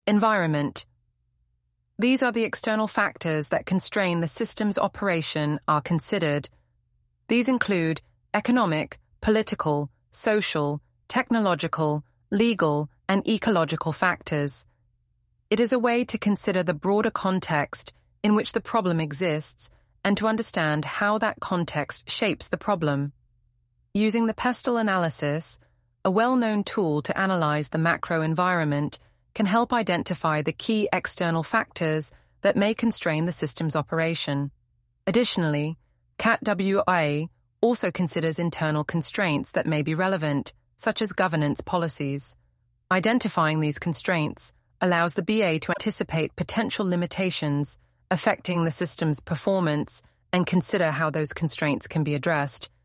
Environment. These are the external factors that constrain the system's operation are considered. These include economic, political, social, technological, legal, and ecological factors. It is a way to consider the broader context in which the problem exists and to understand how that context shapes the problem. Using the pestle analysis, a well-known tool to analyze the macro environment, can help identify the key external factors that may constrain the system's operation. Additionally, CATWA also considers internal constraints that may be relevant, such as governance policies. Identifying these constraints allows the BA to anticipate potential limitations affecting the system's performance and consider how those constraints can be addressed.